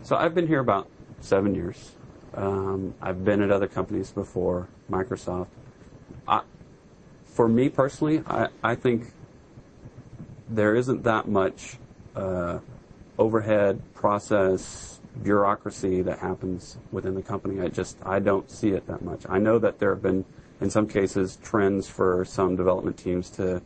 So I've been here about 7 years. I've been at other companies before, Microsoft. For me personally, I think there isn't that much overhead, process, bureaucracy that happens within the company. I don't see it that much. I know that there have been, in some cases, trends for some development teams to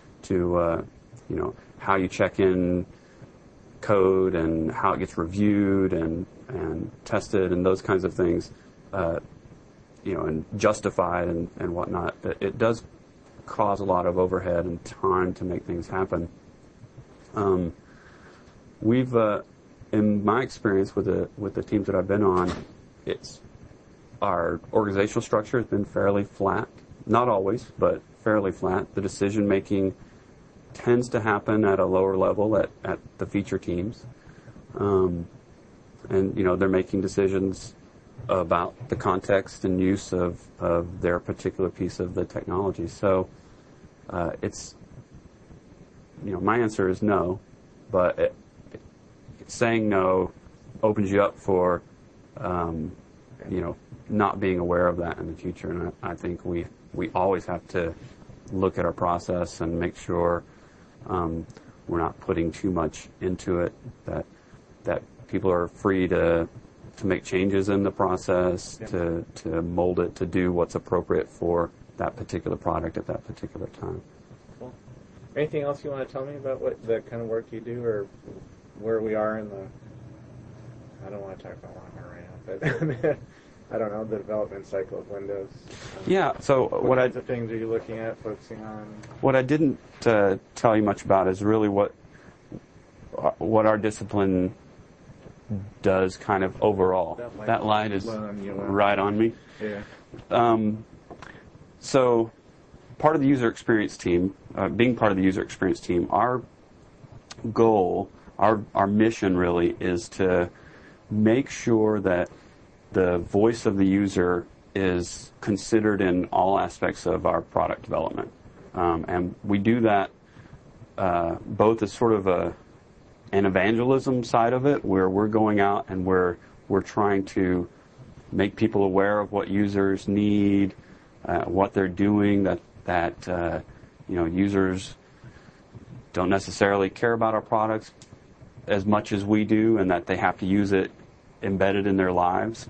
how you check in code and how it gets reviewed and tested and those kinds of things, and justified and whatnot. It does cause a lot of overhead and time to make things happen. We've, in my experience with the teams that I've been on, our organizational structure has been fairly flat. Not always, but fairly flat. The decision making tends to happen at a lower level at the feature teams. And they're making decisions about the context and use of their particular piece of the technology. So my answer is no, but saying no opens you up for not being aware of that in the future. And I think we always have to look at our process and make sure we're not putting too much into it, that people are free to make changes in the process, to mold it to do what's appropriate for that particular product at that particular time. Cool. Anything else you want to tell me about what the kind of work you do, or where we are in the, I don't want to talk about Llama right now, but I don't know, the development cycle of Windows. So what kinds of things are you looking at, focusing on? What I didn't tell you much about is really what our discipline does kind of overall. That light is right on me. Yeah. So part of the user experience team, being part of the user experience team, our goal, our mission really is to make sure that the voice of the user is considered in all aspects of our product development. And we do that both as sort of an evangelism side of it, where we're going out and we're trying to make people aware of what users need, what they're doing, that users don't necessarily care about our products as much as we do, and that they have to use it embedded in their lives.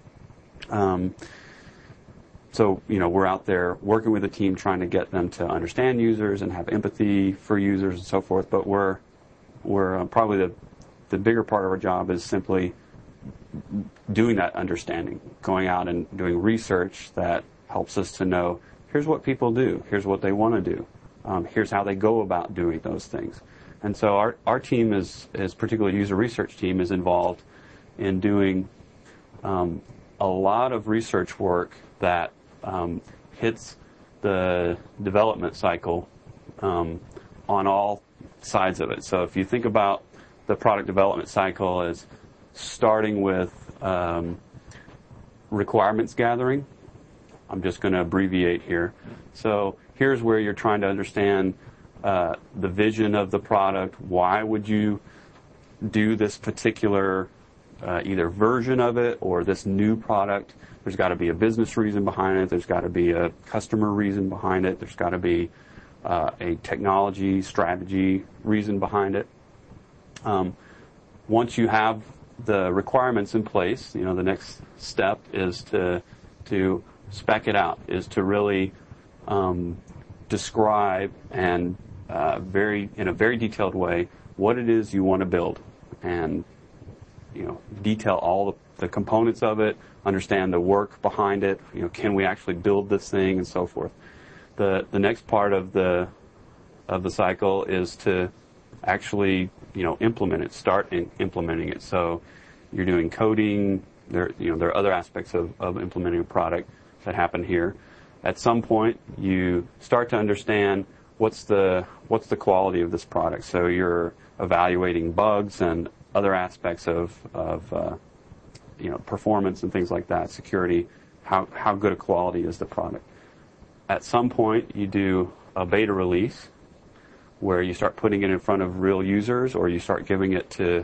So we're out there working with the team trying to get them to understand users and have empathy for users and so forth. But we're probably the bigger part of our job is simply doing that understanding, going out and doing research that helps us to know, here's what people do, here's what they want to do, here's how they go about doing those things. And so our team is particularly user research team, is involved in doing a lot of research work that hits the development cycle on all sides of it. So if you think about the product development cycle as starting with requirements gathering, I'm just going to abbreviate here. So here's where you're trying to understand the vision of the product. Why would you do this particular either version of it or this new product? There's got to be a business reason behind it. There's got to be a customer reason behind it. There's got to be a technology strategy reason behind it. Once you have the requirements in place, the next step is to spec it out, is to really describe and in a very detailed way what it is you want to build, and detail all the components of it, understand the work behind it. Can we actually build this thing, and so forth. The next part of the cycle is to actually implement it, start implementing it. So you're doing coding. There are other aspects of implementing a product that happen here. At some point, you start to understand what's the quality of this product. So you're evaluating bugs and other aspects of performance and things like that, security. How good a quality is the product? At some point, you do a beta release where you start putting it in front of real users, or you start giving it to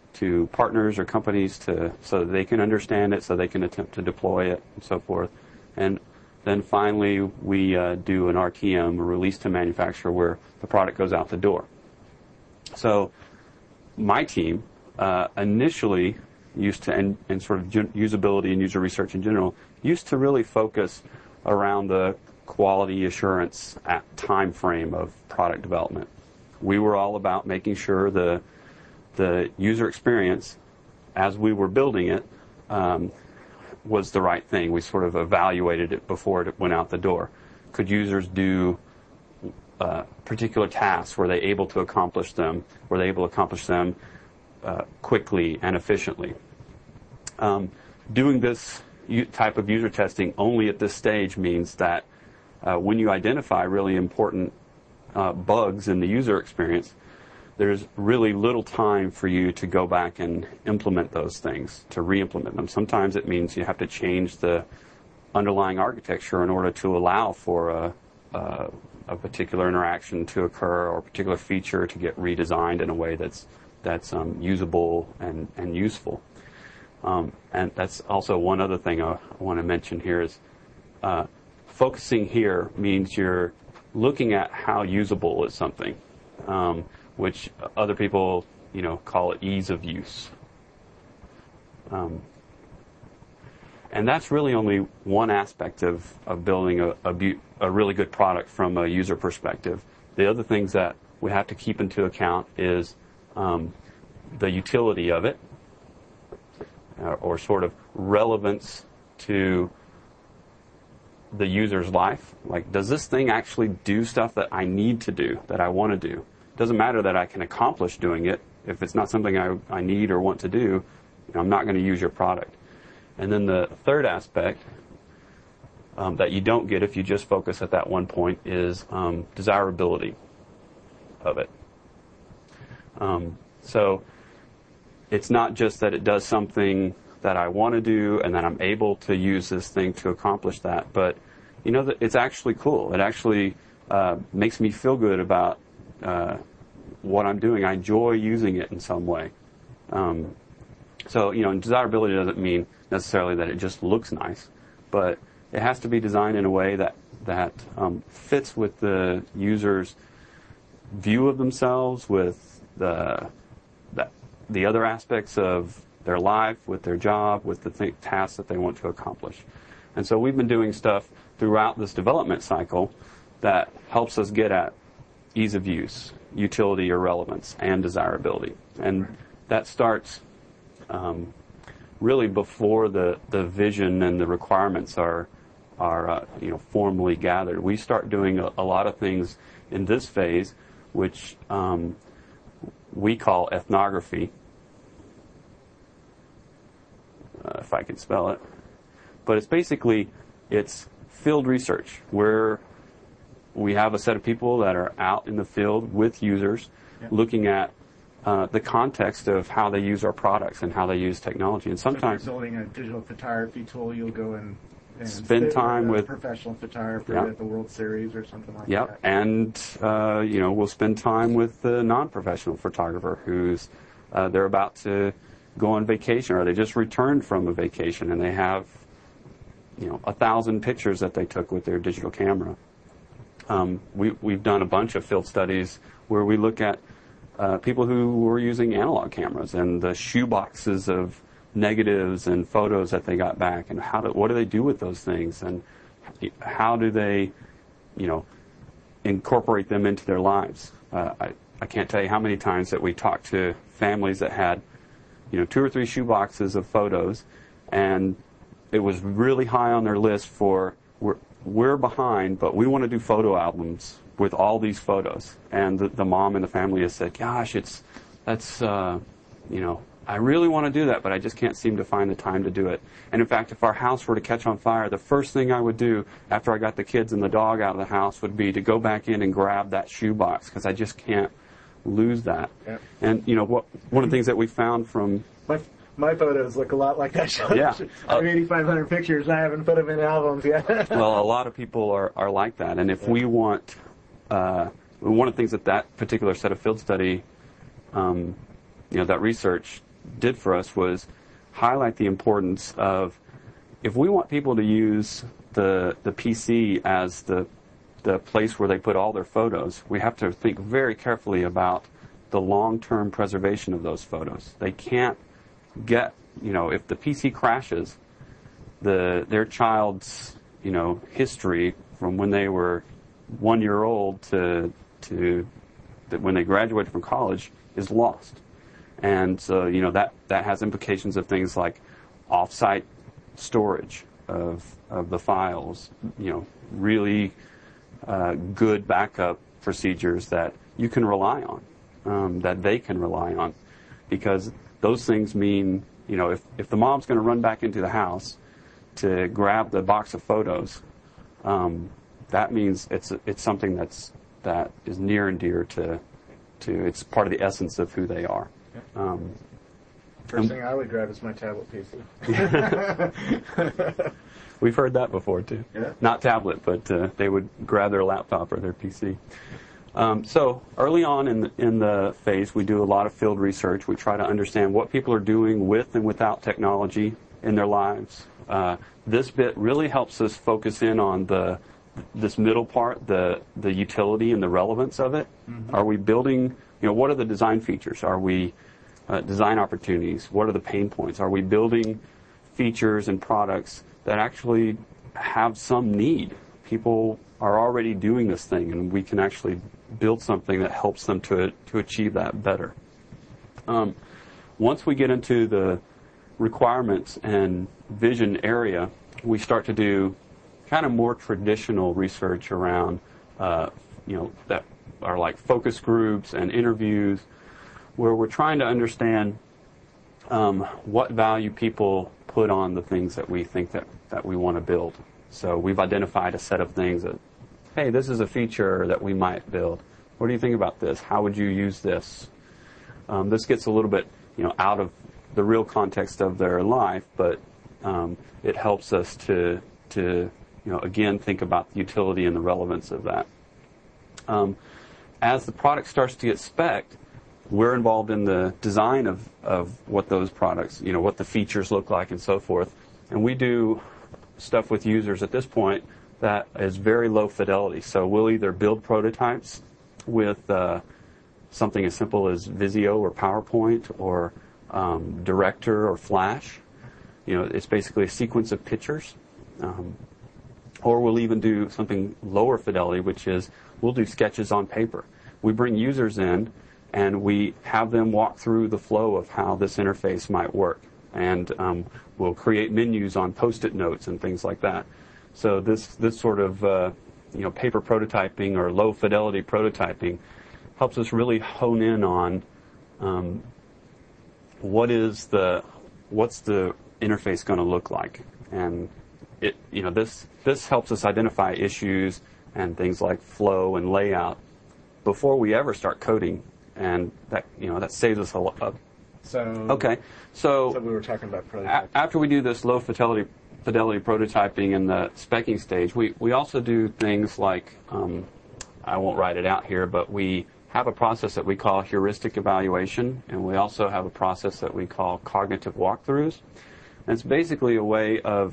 to partners or companies so that they can understand it, so they can attempt to deploy it, and so forth. And then finally, we do an RTM, a release to manufacturer, where the product goes out the door. So my team initially used to, and sort of usability and user research in general, used to really focus around the quality assurance time frame of product development. We were all about making sure the user experience, as we were building it, was the right thing. We sort of evaluated it before it went out the door. Could users do particular tasks? Were they able to accomplish them? Were they able to accomplish them quickly and efficiently? Doing this type of user testing only at this stage means that when you identify really important bugs in the user experience, there's really little time for you to go back and implement those things, to re-implement them. Sometimes it means you have to change the underlying architecture in order to allow for a particular interaction to occur or a particular feature to get redesigned in a way that's usable and useful. And that's also one other thing I want to mention here is focusing here means you're looking at how usable is something, which other people, call it ease of use. And that's really only one aspect of building a really good product from a user perspective. The other things that we have to keep into account is the utility of it, or sort of relevance to the user's life. Like, does this thing actually do stuff that I need to do, that I want to do? It doesn't matter that I can accomplish doing it. If it's not something I need or want to do, I'm not going to use your product. And then the third aspect that you don't get if you just focus at that one point is desirability of it. So it's not just that it does something that I want to do and that I'm able to use this thing to accomplish that, but that it's actually cool. It actually makes me feel good about what I'm doing. I enjoy using it in some way. So desirability doesn't mean necessarily that it just looks nice, but it has to be designed in a way that fits with the user's view of themselves, with the other aspects of their life, with their job, with the tasks that they want to accomplish. And so we've been doing stuff throughout this development cycle that helps us get at ease of use, utility or relevance, and desirability. And that starts really before the vision and the requirements are formally gathered. We start doing a lot of things in this phase, which we call ethnography, if I can spell it. But it's field research, where we have a set of people that are out in the field with users, looking at the context of how they use our products and how they use technology. And sometimes, if you're building a digital photography tool, you'll go and spend time with a professional photographer at the World Series or something like that. Yep, and we'll spend time with the non-professional photographer who's they're about to go on vacation, or they just returned from a vacation and they have 1,000 pictures that they took with their digital camera. We've done a bunch of field studies where we look at people who were using analog cameras and the shoe boxes of negatives and photos that they got back, and what do they do with those things, and how do they incorporate them into their lives. I can't tell you how many times that we talked to families that had 2 or 3 shoe boxes of photos, and it was really high on their list for we're behind, but we want to do photo albums with all these photos. And the mom and the family has said, gosh, I really want to do that, but I just can't seem to find the time to do it. And in fact, if our house were to catch on fire, the first thing I would do after I got the kids and the dog out of the house would be to go back in and grab that shoe box, because I just can't lose that. Yep. And one of the things that we found from my photos look a lot like that. Yeah. I have 8,500 pictures. I haven't put them in albums yet. Well, a lot of people are like that. And if we want, one of the things that particular set of field study, that research did for us was highlight the importance of, if we want people to use the PC as the place where they put all their photos, we have to think very carefully about the long-term preservation of those photos. They can't get, if the PC crashes, their child's, history from when they were 1 year old to when they graduated from college is lost. And so, that has implications of things like off-site storage of the files, really good backup procedures that you can rely on, that they can rely on, because those things mean, if the mom's going to run back into the house to grab the box of photos, that means it's something that is near and dear to it's part of the essence of who they are. First thing I would grab is my tablet PC. We've heard that before too. Yeah. Not tablet, but they would grab their laptop or their PC. So early on in the phase, we do a lot of field research. We try to understand what people are doing with and without technology in their lives. This bit really helps us focus in on this middle part, the utility and the relevance of it. Mm-hmm. Are we building, what are the design features? Are we design opportunities? What are the pain points? Are we building features and products that actually have some need? People are already doing this thing, and we can actually build something that helps them to achieve that better. Once we get into the requirements and vision area, we start to do kind of more traditional research around, that are like focus groups and interviews, where we're trying to understand what value people put on the things that we think that we want to build. So we've identified a set of things that, hey, this is a feature that we might build. What do you think about this? How would you use this? This gets a little bit, out of the real context of their life, but it helps us to again, think about the utility and the relevance of that. As the product starts to get spec'd, we're involved in the design of what those products, what the features look like and so forth. And we do stuff with users at this point that is very low fidelity. So we'll either build prototypes with something as simple as Visio or PowerPoint or Director or Flash. It's basically a sequence of pictures. Or we'll even do something lower fidelity, which is we'll do sketches on paper. We bring users in and we have them walk through the flow of how this interface might work. And we'll create menus on Post-it notes and things like that. So this sort of paper prototyping or low fidelity prototyping helps us really hone in on what's the interface going to look like. And this helps us identify issues and things like flow and layout before we ever start coding, and that saves us a lot. So we were talking about prototyping. After we do this low fidelity prototyping in the speccing stage, we also do things like I won't write it out here, but we have a process that we call heuristic evaluation, and we also have a process that we call cognitive walkthroughs. And it's basically a way of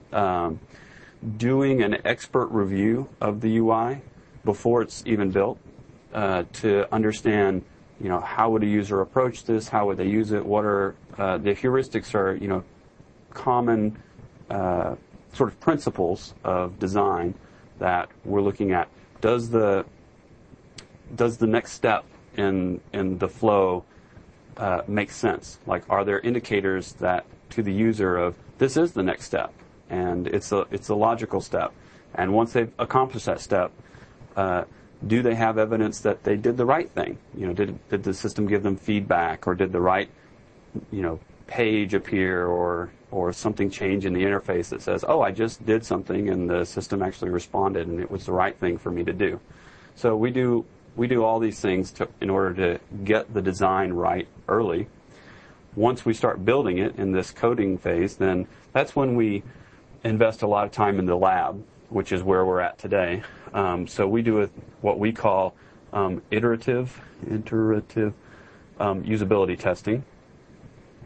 doing an expert review of the UI before it's even built to understand, how would a user approach this? How would they use it? What are the heuristics are, common sort of principles of design that we're looking at. Does the next step in the flow make sense? Like, are there indicators that to the user of this is the next step, and it's a logical step, and once they've accomplished that step, do they have evidence that they did the right thing? Did the system give them feedback, or did the right page appear, or something change in the interface that says, oh, I just did something and the system actually responded and it was the right thing for me to do. So we do all these things in order to get the design right early. Once we start building it in this coding phase, then that's when we invest a lot of time in the lab, which is where we're at today. So we do what we call iterative usability testing.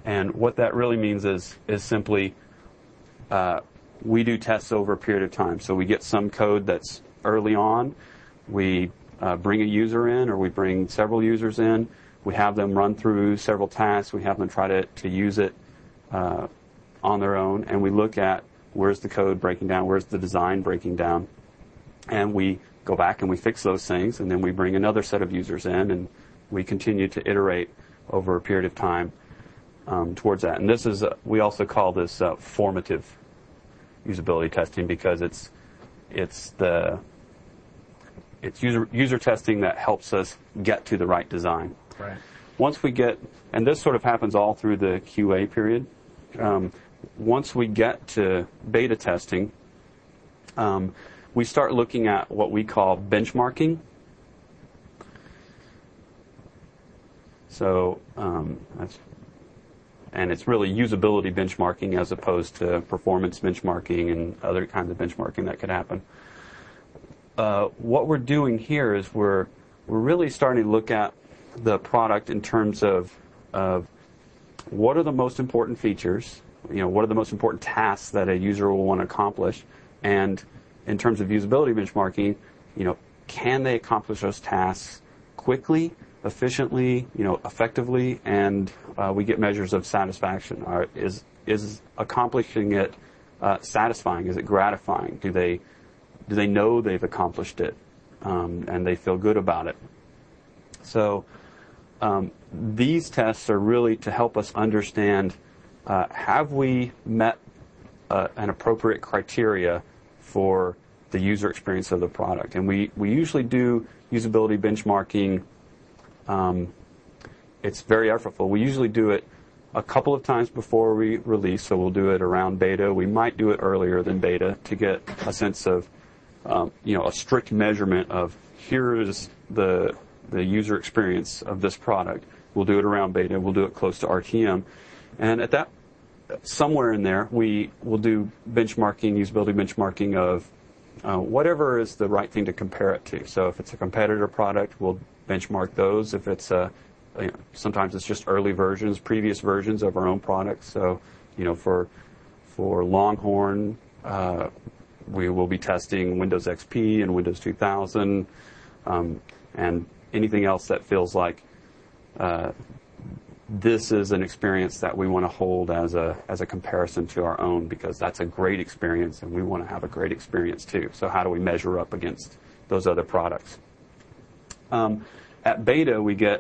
And what that really means is simply we do tests over a period of time. So we get some code that's early on. We bring a user in, or we bring several users in. We have them run through several tasks. We have them try to use it on their own. And we look at where's the code breaking down, where's the design breaking down. And we go back and we fix those things. And then we bring another set of users in, and we continue to iterate over a period of time towards that. And this is, we also call this formative usability testing, because it's user testing that helps us get to the right design. Right. Once we get, and this sort of happens all through the QA period. Once we get to beta testing, we start looking at what we call benchmarking. So and it's really usability benchmarking as opposed to performance benchmarking and other kinds of benchmarking that could happen. What we're doing here is we're really starting to look at the product in terms of what are the most important features, what are the most important tasks that a user will want to accomplish, and in terms of usability benchmarking, can they accomplish those tasks quickly, efficiently, effectively, and we get measures of satisfaction. Is accomplishing it satisfying? Is it gratifying? Do they know they've accomplished it, and they feel good about it? So these tests are really to help us understand, have we met an appropriate criteria for the user experience of the product? And we usually do usability benchmarking. It's very effortful. We usually do it a couple of times before we release, so we'll do it around beta. We might do it earlier than beta to get a sense of, a strict measurement of here is the user experience of this product. We'll do it around beta. We'll do it close to RTM. And at that, somewhere in there, we will do benchmarking, usability benchmarking of whatever is the right thing to compare it to. So if it's a competitor product, we'll benchmark those. If it's sometimes it's just early versions, previous versions of our own products. So, for Longhorn, we will be testing Windows XP and Windows 2000, and anything else that feels like this is an experience that we want to hold as a comparison to our own, because that's a great experience and we want to have a great experience too. So how do we measure up against those other products? At beta, we get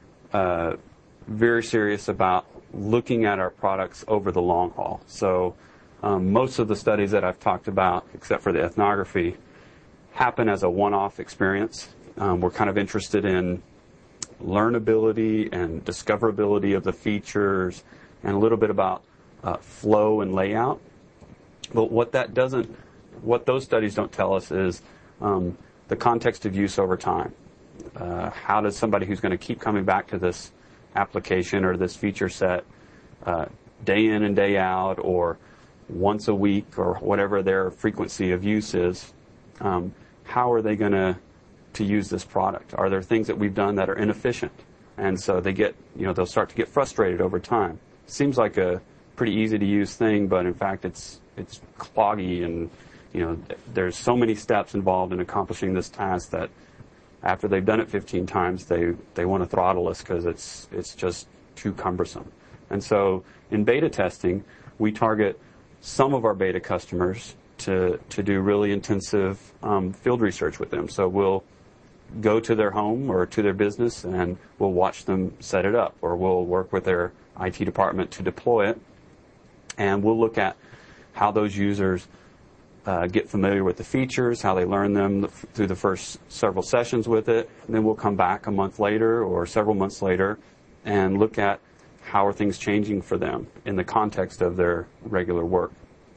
very serious about looking at our products over the long haul. So most of the studies that I've talked about, except for the ethnography, happen as a one-off experience. We're kind of interested in learnability and discoverability of the features, and a little bit about flow and layout. But what those studies don't tell us is the context of use over time. How does somebody who's going to keep coming back to this application or this feature set day in and day out, or once a week, or whatever their frequency of use is, how are they going to use this product? Are there things that we've done that are inefficient? And so they'll start to get frustrated over time. Seems like a pretty easy to use thing, but in fact it's cloggy, and there's so many steps involved in accomplishing this task that after they've done it 15 times, they want to throttle us because it's just too cumbersome. And so in beta testing, we target some of our beta customers to do really intensive field research with them. So we'll go to their home or to their business, and we'll watch them set it up, or we'll work with their IT department to deploy it, and we'll look at how those users get familiar with the features, how they learn them through the first several sessions with it. And then we'll come back a month later or several months later and look at how are things changing for them in the context of their regular work.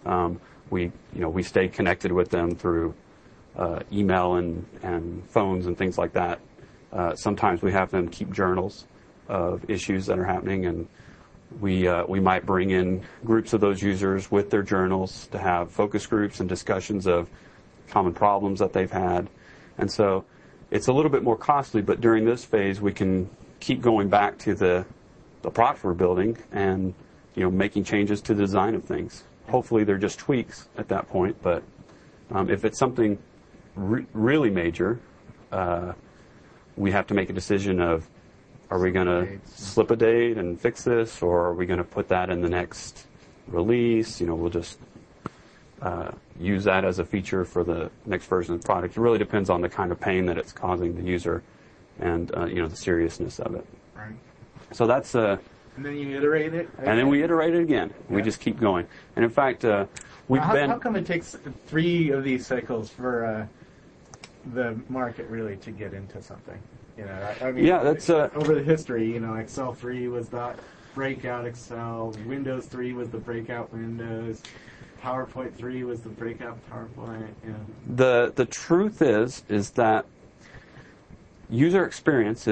We stay connected with them through email and phones and things like that. Sometimes we have them keep journals of issues that are happening, and we might bring in groups of those users with their journals to have focus groups and discussions of common problems that they've had. And so it's a little bit more costly, but during this phase we can keep going back to the product we're building and, making changes to the design of things. Hopefully they're just tweaks at that point, but if it's something really major, we have to make a decision of, are we going to slip a date and fix this, or are we going to put that in the next release? We'll just use that as a feature for the next version of the product. It really depends on the kind of pain that it's causing the user and, the seriousness of it. Right. So that's... and then you iterate it? And then we iterate it again. Yeah. We just keep going. And in fact, How come it takes 3 of these cycles for the market really to get into something? That's over the history. Excel 3 was the breakout Excel. Windows 3 was the breakout Windows. PowerPoint 3 was the breakout PowerPoint. The truth is that user experience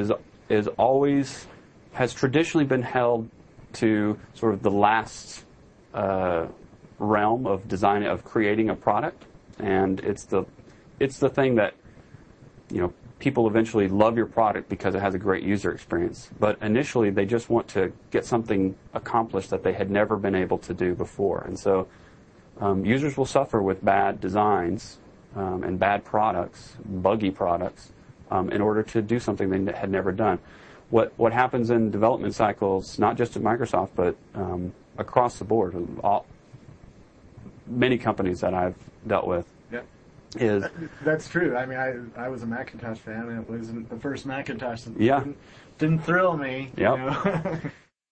has traditionally been held to sort of the last realm of design, of creating a product, and it's the thing that people eventually love your product because it has a great user experience. But initially, they just want to get something accomplished that they had never been able to do before, and so users will suffer with bad designs and bad products, buggy products, in order to do something they had never done. What happens in development cycles, not just at Microsoft, but across the board, many companies that I've dealt with, is... That's true. I was a Macintosh fan, and it wasn't the first Macintosh that didn't thrill me. Yep.